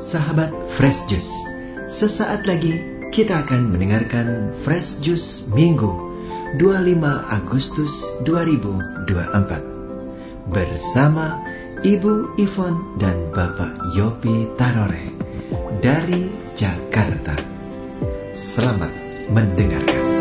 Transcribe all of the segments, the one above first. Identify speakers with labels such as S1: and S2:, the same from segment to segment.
S1: sahabat Fresh Juice. Sesaat lagi kita akan mendengarkan Fresh Juice Minggu 25 Agustus 2024 bersama Ibu Ivon dan Bapak Yopi Tarore dari Jakarta. Selamat mendengarkan.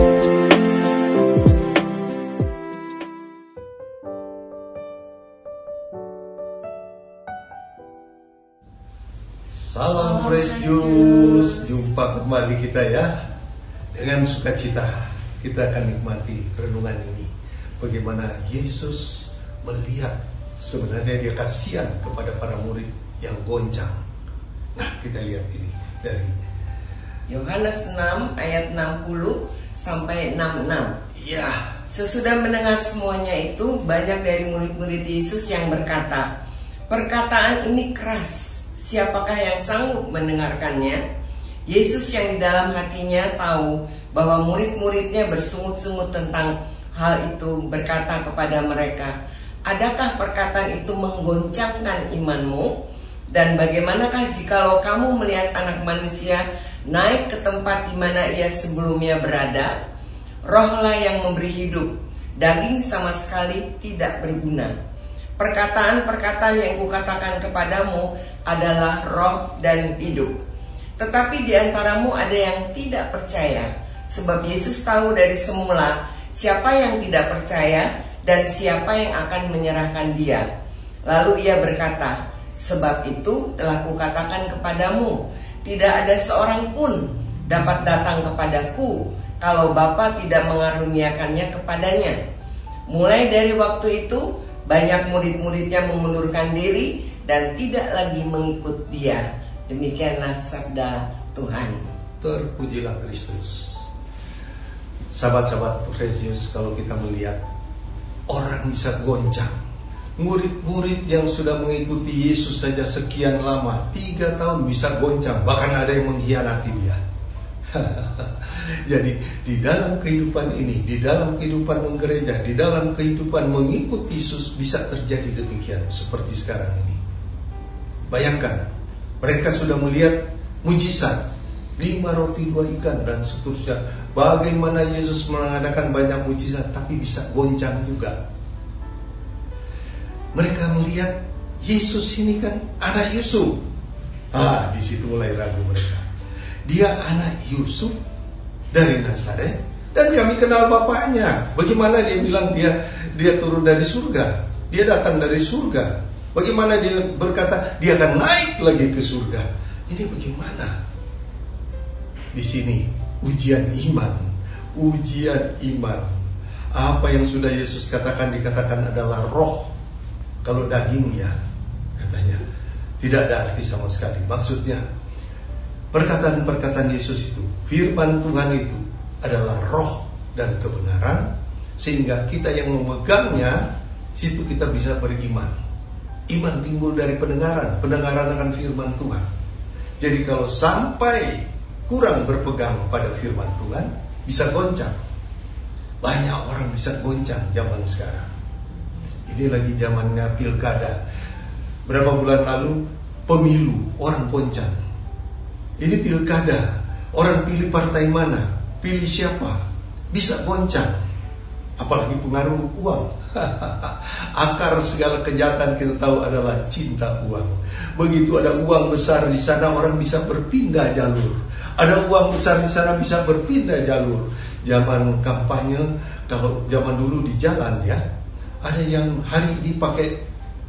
S2: Salam Fresh Juice, jumpa kembali kita ya. Dengan sukacita kita akan nikmati renungan ini. Bagaimana Yesus melihat sebenarnya dia kasihan kepada para murid yang goncang. Nah, kita lihat ini dari
S3: Yohanes 6 ayat 60 sampai 66.
S2: ya,
S3: Sesudah mendengar semuanya itu, banyak dari murid-murid Yesus yang berkata, "Perkataan ini keras. Siapakah yang sanggup mendengarkannya?" Yesus yang di dalam hatinya tahu bahwa murid-muridnya bersungut-sungut tentang hal itu, berkata kepada mereka, "Adakah perkataan itu menggoncangkan imanmu? Dan bagaimanakah jikalau kamu melihat Anak Manusia naik ke tempat di mana ia sebelumnya berada? Rohlah yang memberi hidup, daging sama sekali tidak berguna. Perkataan-perkataan yang kukatakan kepadamu adalah roh dan hidup. Tetapi di antaramu ada yang tidak percaya, sebab Yesus tahu dari semula siapa yang tidak percaya dan siapa yang akan menyerahkan dia. Lalu ia berkata, sebab itu telah kukatakan kepadamu, tidak ada seorang pun dapat datang kepadaku kalau Bapa tidak mengaruniakannya kepadanya." Mulai dari waktu itu, banyak murid-muridnya mengundurkan diri dan tidak lagi mengikut dia. Demikianlah sabda Tuhan.
S2: terpujilah Kristus. Sahabat-sahabat Fresh Juice, kalau kita melihat orang bisa goncang, murid-murid yang sudah mengikuti Yesus saja sekian lama, 3 tahun bisa goncang, bahkan ada yang mengkhianati dia. Jadi di dalam kehidupan ini, di dalam kehidupan menggereja, di dalam kehidupan mengikut Yesus bisa terjadi demikian seperti sekarang ini. Bayangkan, mereka sudah melihat mujizat 5 roti 2 ikan dan seterusnya. Bagaimana Yesus mengadakan banyak mujizat, tapi bisa goncang juga. Mereka melihat Yesus ini kan anak Yusuf. Di situ mulai ragu mereka. Dia anak Yusuf dari Nazaret dan kami kenal bapaknya. Bagaimana dia bilang dia turun dari surga? Dia datang dari surga. Bagaimana dia berkata dia akan naik lagi ke surga? Ini bagaimana? Di sini ujian iman. Ujian iman. Apa yang sudah Yesus dikatakan adalah roh. Kalau dagingnya, katanya, tidak ada arti sama sekali. Maksudnya, perkataan-perkataan Yesus itu, firman Tuhan itu adalah roh dan kebenaran, sehingga kita yang memegangnya, situ kita bisa beriman. Iman timbul dari pendengaran akan firman Tuhan. Jadi kalau sampai kurang berpegang pada firman Tuhan, bisa goncang. Banyak orang bisa goncang zaman sekarang. Ini lagi zamannya pilkada. Berapa bulan lalu pemilu, orang goncang. Ini pilkada, orang pilih partai mana, pilih siapa, bisa goncang. Apalagi pengaruh uang. Akar segala kejahatan kita tahu adalah cinta uang. Begitu ada uang besar di sana, orang bisa berpindah jalur. Ada uang besar di sana, bisa berpindah jalur. Zaman kampanye, kalau zaman dulu di jalan ya, ada yang hari ini pakai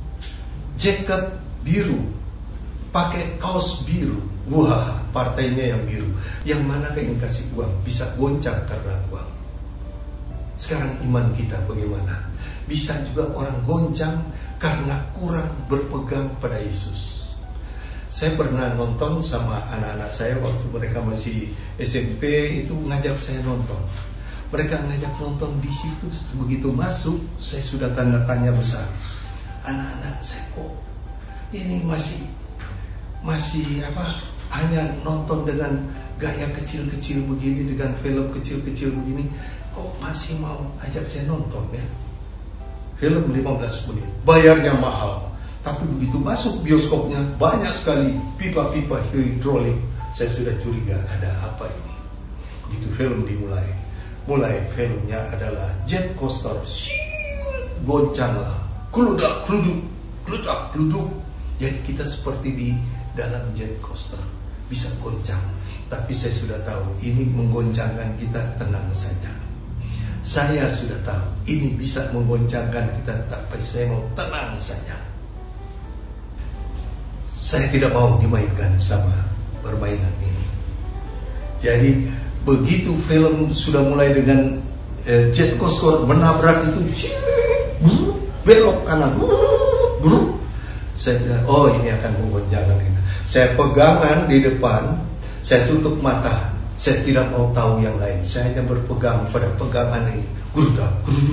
S2: jaket biru, pakai kaos biru. Wah, partainya yang biru. Yang mana yang kasih uang, bisa goncang karena uang. Sekarang iman kita bagaimana? Bisa juga orang goncang karena kurang berpegang pada Yesus. Saya pernah nonton sama anak-anak saya waktu mereka masih SMP, itu ngajak saya nonton. Mereka ngajak nonton di situ, begitu masuk saya sudah tanda tanya besar. Anak-anak saya kok ini masih hanya nonton dengan gaya kecil-kecil begini, dengan film kecil-kecil begini, kok masih mau ajak saya nonton ya? Film 15 menit, bayarnya mahal, Tapi begitu masuk bioskopnya, banyak sekali pipa-pipa hidrolik. Saya sudah curiga ada apa ini. Begitu film dimulai. Mulai filmnya adalah jet coaster. Goncanglah, keludak, keluduk. Jadi kita seperti di dalam jet coaster, bisa goncang. Tapi saya sudah tahu ini menggoncangkan kita, tenang saja. Saya sudah tahu ini bisa menggoncangkan kita, tapi saya mau tenang saja. Saya tidak mau dimainkan sama permainan ini. Jadi begitu film sudah mulai dengan jet coaster menabrak itu, belok kanan, saya bilang, oh ini akan menggoncangkan kita. Saya pegangan di depan, saya tutup mata, saya tidak mau tahu yang lain. Saya hanya berpegang pada pegangan ini. Gerudak.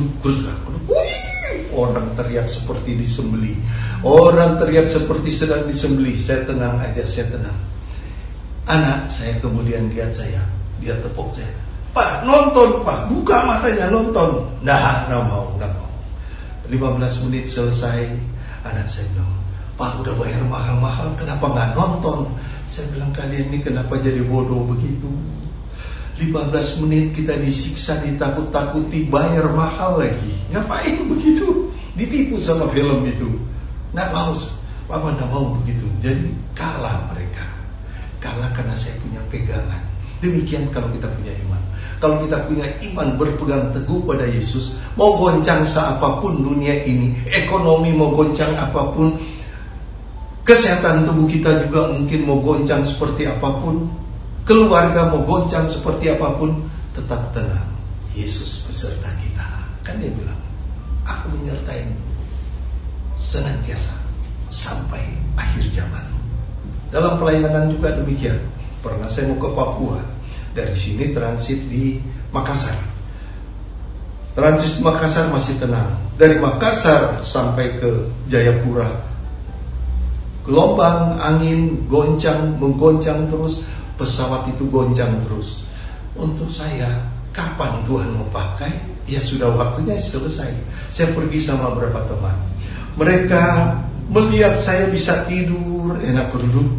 S2: Orang teriak seperti disembeli. Orang teriak seperti sedang disembeli. Saya tenang aja, saya tenang. Anak saya kemudian lihat saya, dia tepuk saya. Pak, nonton Pak, buka matanya nonton. Nggak mau. 15 menit selesai, anak saya bilang, Pak udah bayar mahal-mahal, kenapa nggak nonton? Saya bilang, kalian ini kenapa jadi bodoh begitu? 15 menit kita disiksa, ditakut-takuti, bayar mahal lagi. Ngapain begitu? Ditipu sama film itu. Nggak mau, Papa nggak mau begitu. Jadi kalah mereka. Kalah karena saya punya pegangan. Demikian kalau kita punya iman. Kalau kita punya iman berpegang teguh pada Yesus, mau goncang seapapun dunia ini, ekonomi mau goncang apapun, kesehatan tubuh kita juga mungkin mau goncang seperti apapun, keluarga mau goncang seperti apapun, tetap tenang. Yesus beserta kita. Kan dia bilang, aku menyertai senantiasa sampai akhir zaman. Dalam pelayanan juga demikian. Pernah saya mau ke Papua. Dari sini transit di Makassar. Transit di Makassar masih tenang. Dari Makassar sampai ke Jayapura, gelombang angin goncang, menggoncang terus. Pesawat itu goncang terus. Untuk saya, kapan Tuhan mau pakai? Ya sudah waktunya selesai. Saya pergi sama beberapa teman. Mereka melihat saya bisa tidur, enak duduk.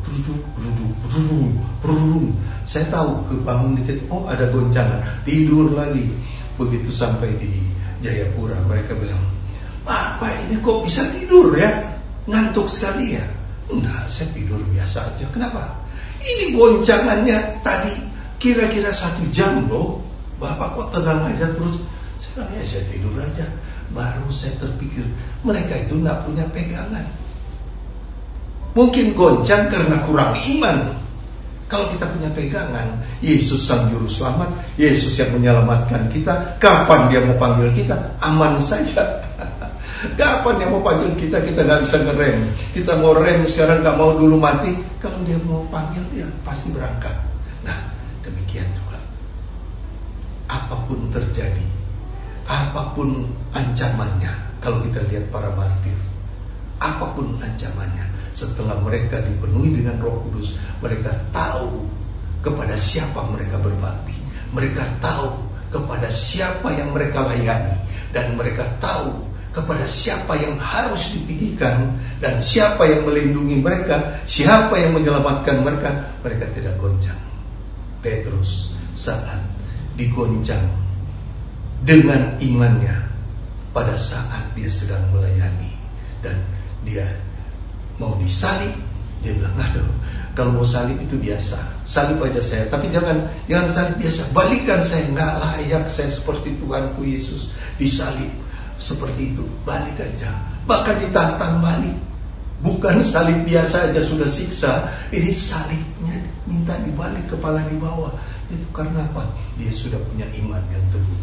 S2: Saya tahu kebangun dikit, oh ada goncangan, tidur lagi. Begitu sampai di Jayapura, mereka bilang, Pak ini kok bisa tidur ya? Ngantuk sekali ya? Enggak, saya tidur biasa aja. Kenapa? Ini goncangannya tadi kira-kira 1 jam loh. Bapak kok tenang aja terus? Saya bilang, ya saya tidur aja. Baru saya terpikir, mereka itu enggak punya pegangan. Mungkin goncang karena kurang iman. Kalau kita punya pegangan, Yesus sang juru selamat, Yesus yang menyelamatkan kita, kapan dia mau panggil kita? Aman saja. Kapan dia mau panggil kita? Kita gak bisa ngerem. Kita mau rem sekarang, gak mau dulu mati. Kalau dia mau panggil, dia pasti berangkat. Nah, demikian juga. Apapun terjadi, apapun ancamannya, kalau kita lihat para martir, apapun ancamannya, setelah mereka dipenuhi dengan Roh Kudus, mereka tahu kepada siapa mereka berbakti. Mereka tahu kepada siapa yang mereka layani. Dan mereka tahu kepada siapa yang harus dipikirkan. Dan siapa yang melindungi mereka, siapa yang menyelamatkan mereka. Mereka tidak goncang. Petrus saat digoncang dengan imannya pada saat dia sedang melayani. Dan dia mau disalib, dia bilang, aduh, kalau mau salib itu biasa, salib aja saya, tapi jangan salib biasa, balikan saya, nggak layak saya seperti Tuhanku Yesus disalib seperti itu, balik aja. Bahkan ditantang balik, bukan salib biasa aja sudah siksa, ini salibnya minta dibalik, kepala di bawah. Itu karena apa? Dia sudah punya iman yang teguh.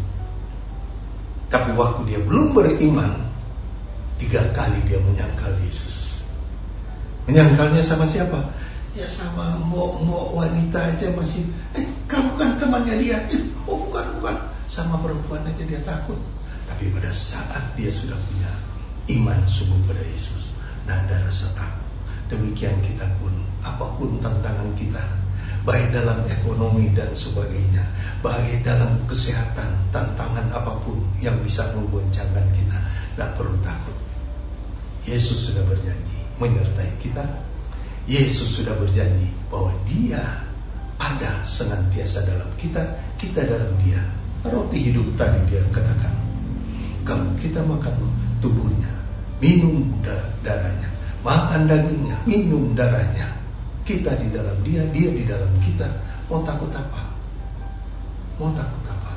S2: Tapi waktu dia belum beriman, 3 kali dia menyangkal Yesus. Menyangkalnya sama siapa? Ya sama mbok wanita aja masih. Kamu kan temannya dia. Oh bukan. Sama perempuan aja dia takut. Tapi pada saat dia sudah punya iman sungguh pada Yesus, tidak ada rasa takut. Demikian kita pun, apapun tantangan kita, baik dalam ekonomi dan sebagainya, baik dalam kesehatan, tantangan apapun yang bisa menggoncangkan kita, tidak perlu takut. Yesus sudah berjanji menyertai kita. Yesus sudah berjanji bahwa Dia ada senantiasa dalam kita, kita dalam Dia. Roti hidup tadi Dia katakan, kalau kita makan tubuhnya, minum darahnya, makan dagingnya, minum darahnya, kita di dalam Dia, Dia di dalam kita, mau takut apa? Mau takut apa?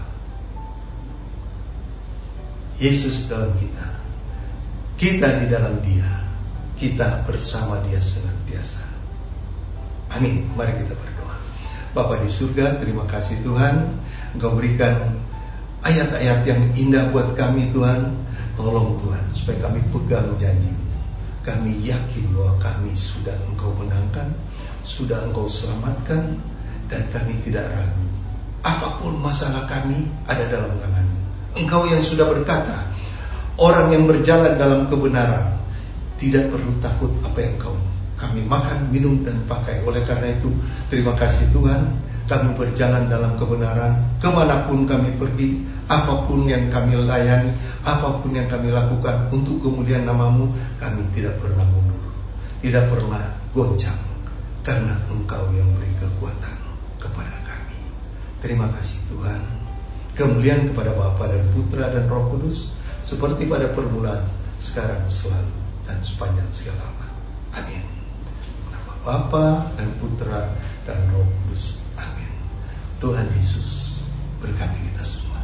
S2: Yesus dalam kita, kita di dalam Dia, kita bersama Dia senantiasa. Amin. Mari kita berdoa. Bapa di surga, terima kasih Tuhan, Engkau berikan ayat-ayat yang indah buat kami Tuhan. Tolong Tuhan, supaya kami pegang janji-Mu. Kami yakin bahwa kami sudah Engkau menangkan, sudah Engkau selamatkan, dan kami tidak ragu. Apapun masalah kami ada dalam tangan-Mu. Engkau yang sudah berkata, orang yang berjalan dalam kebenaran tidak perlu takut apa yang kami makan, minum, dan pakai. Oleh karena itu, terima kasih Tuhan, kami berjalan dalam kebenaran, kemanapun kami pergi, apapun yang kami layani, apapun yang kami lakukan untuk kemuliaan nama-Mu, kami tidak pernah mundur, tidak pernah goncang, karena Engkau yang beri kekuatan kepada kami. Terima kasih Tuhan. Kemuliaan kepada Bapa dan Putra dan Roh Kudus, seperti pada permulaan, sekarang, selalu, dan sepanjang segala abad. Amin. Nama Bapa dan Putra dan Roh Kudus. Amin. Tuhan Yesus berkati kita semua.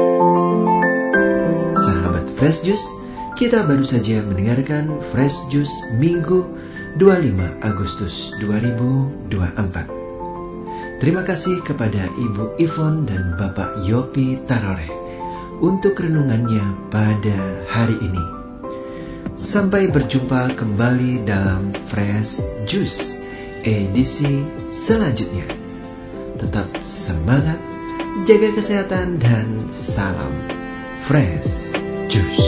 S1: Sahabat Fresh Juice, kita baru saja mendengarkan Fresh Juice Minggu 25 Agustus 2024. Terima kasih kepada Ibu Ivon dan Bapak Yopi Tarore untuk renungannya pada hari ini. Sampai berjumpa kembali dalam Fresh Juice edisi selanjutnya. Tetap semangat, jaga kesehatan, dan salam Fresh Juice.